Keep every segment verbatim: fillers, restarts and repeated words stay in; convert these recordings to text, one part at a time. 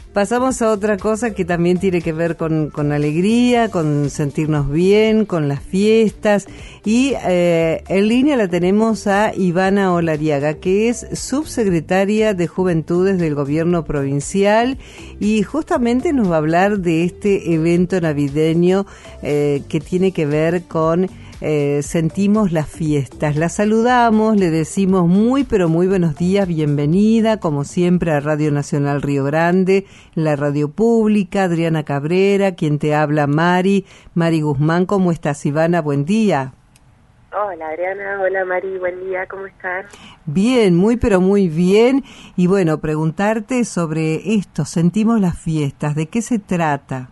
pasamos a otra cosa que también tiene que ver con, con alegría, con sentirnos bien, con las fiestas. Y eh, en línea la tenemos a Ivana Olariaga, que es subsecretaria de Juventudes del Gobierno Provincial, y justamente nos va a hablar de este evento navideño eh, que tiene que ver con Eh, sentimos las fiestas. La saludamos, le decimos muy pero muy buenos días, bienvenida como siempre a Radio Nacional Río Grande, la radio pública. Adriana Cabrera, quien te habla, Mari, Mari Guzmán. ¿Cómo estás, Ivana? Buen día. Hola Adriana, hola Mari, buen día, ¿cómo estás? Bien, muy pero muy bien. Y bueno, preguntarte sobre esto, sentimos las fiestas, ¿de qué se trata?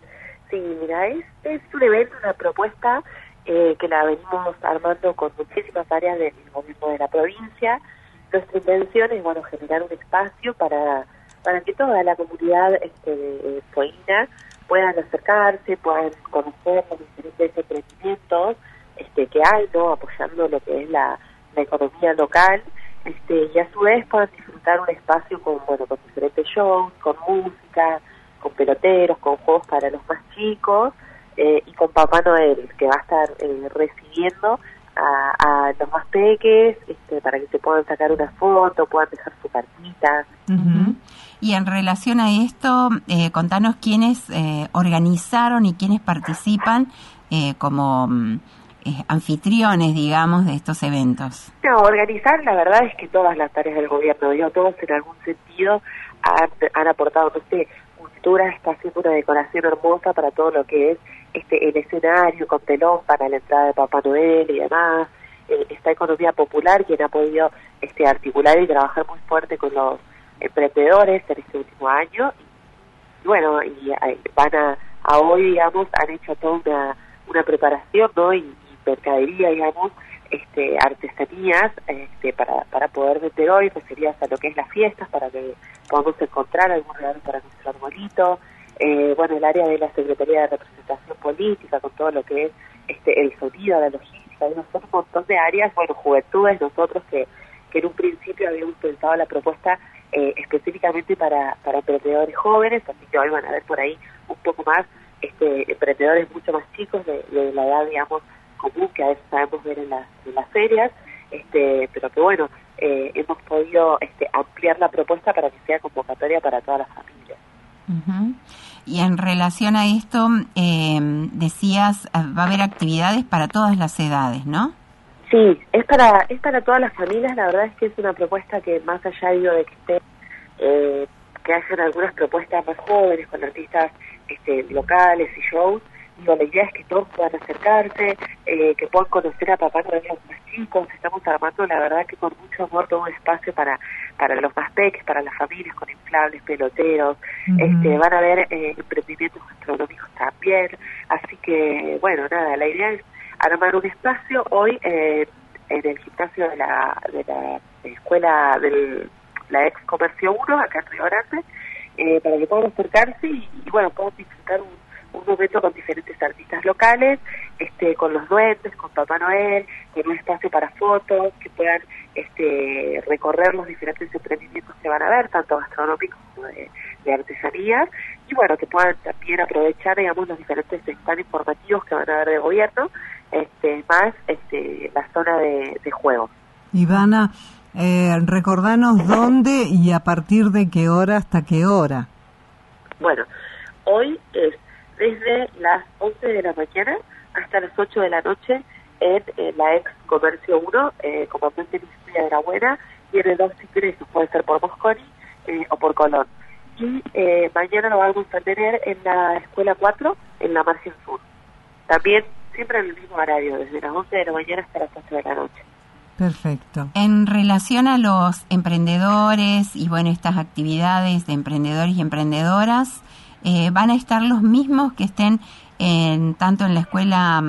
Sí, mira, es, es un evento, una propuesta Eh, que la venimos armando con muchísimas áreas del gobierno de la provincia. Nuestra intención es, bueno, generar un espacio para para que toda la comunidad este, de Soina puedan acercarse, puedan conocer los diferentes emprendimientos este, que hay, ¿no?, apoyando lo que es la, la economía local, este, y a su vez puedan disfrutar un espacio con, bueno, con diferentes shows, con música, con peloteros, con juegos para los más chicos, Eh, y con Papá Noel, que va a estar eh, recibiendo a, a los más peques este, para que se puedan sacar una foto, puedan dejar su cartita. Uh-huh. Y en relación a esto, eh, contanos quiénes eh, organizaron y quiénes participan eh, como eh, anfitriones, digamos, de estos eventos. No, organizar, la verdad es que todas las tareas del gobierno, digo, todos en algún sentido han, han aportado, no sé, Cultura está haciendo una decoración hermosa para todo lo que es este el escenario con telón para la entrada de Papá Noel y demás. Eh, está Economía Popular, quien ha podido este articular y trabajar muy fuerte con los emprendedores en este último año. Y bueno, y eh, van a, a hoy, digamos, han hecho toda una, una preparación, ¿no? Y, y mercadería, digamos, este artesanías este para para poder vender hoy, referidas a lo que es las fiestas, para que podamos encontrar algún regalo para nuestro arbolito. Eh, bueno, el área de la Secretaría de Representación Política, con todo lo que es este el sonido, la logística, y nosotros un montón de áreas, bueno, Juventudes, nosotros que, que en un principio habíamos pensado la propuesta eh, específicamente para, para emprendedores jóvenes, así que hoy van a ver por ahí un poco más este emprendedores mucho más chicos, de, de la edad, digamos, común, que a veces sabemos ver en las, en las ferias, este pero que bueno, eh, hemos podido este ampliar la propuesta para que sea convocatoria para todas las familias. Uh-huh. Y en relación a esto, eh, decías, va a haber actividades para todas las edades, ¿no? Sí, es para es para todas las familias. La verdad es que es una propuesta que, más allá, digo, de que esté, eh, que hayan algunas propuestas más jóvenes con artistas este, locales y shows, digo, la idea es que todos puedan acercarse, eh, que puedan conocer a Papá Noel los más chicos. Estamos armando, la verdad, que con mucho amor, todo un espacio para para los más peques, para las familias, con inflables, peloteros. Uh-huh. Este, van a haber eh, emprendimientos gastronómicos también. Así que, bueno, nada, la idea es armar un espacio hoy eh, en el gimnasio de la de la escuela de la ex Comercio uno, acá en Río Grande, eh, para que puedan acercarse y, y bueno, puedan disfrutar un un momento con diferentes artistas locales, este, con los duendes, con Papá Noel, con un espacio para fotos, que puedan este, recorrer los diferentes emprendimientos que van a ver, tanto gastronómicos como de, de artesanías, y bueno, que puedan también aprovechar, digamos, los diferentes stands informativos que van a haber de gobierno, este, más este, la zona de, de juegos. Ivana, eh, recordanos dónde y a partir de qué hora hasta qué hora. Bueno, hoy es desde las once de la mañana hasta las ocho de la noche en, en la ex Comercio uno, eh, comandante Luis de la Buena, tiene dos ingresos, puede ser por Mosconi eh, o por Colón. Y eh, mañana lo vamos a tener en la Escuela cuatro, en la Margen Sur. También siempre en el mismo horario, desde las once de la mañana hasta las ocho de la noche. Perfecto. En relación a los emprendedores y bueno, estas actividades de emprendedores y emprendedoras, Eh, van a estar los mismos que estén en, tanto en la escuela,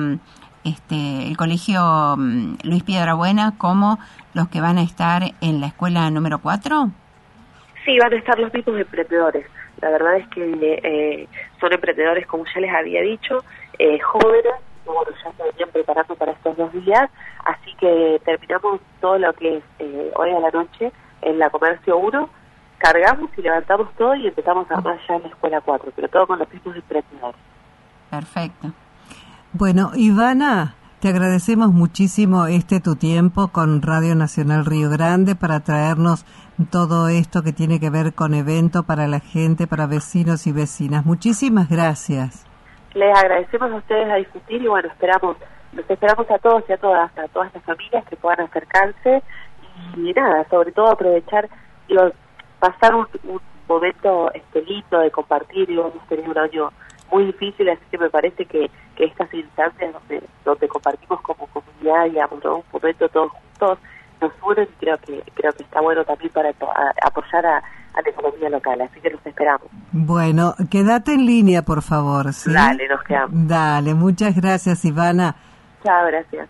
este, el colegio Luis Piedrabuena, como los que van a estar en la escuela número cuatro? Sí, van a estar los mismos emprendedores. La verdad es que eh, son emprendedores, como ya les había dicho, eh, jóvenes, bueno, ya se venían preparando para estos dos días, así que terminamos todo lo que es eh, hoy a la noche en la Comercio uno, cargamos y levantamos todo y empezamos a armar ya en la escuela cuatro, pero todo con los mismos emprendedores. Perfecto. Bueno, Ivana, te agradecemos muchísimo este tu tiempo con Radio Nacional Río Grande para traernos todo esto que tiene que ver con evento para la gente, para vecinos y vecinas. Muchísimas gracias. Les agradecemos a ustedes a discutir y bueno, esperamos, los esperamos a todos y a todas, a todas las familias que puedan acercarse y nada, sobre todo aprovechar, digo, pasar un, un momento este, lindo de compartir. Digo, hemos tenido un año muy difícil, así que me parece que, que estas instancias donde, donde compartimos como comunidad, digamos, ¿no? Un momento todos juntos, nos unen y creo que, creo que está bueno también para a, apoyar a, a la economía local, así que los esperamos. Bueno, quédate en línea, por favor, ¿sí? Dale, nos quedamos. Dale, muchas gracias, Ivana. Chao, gracias.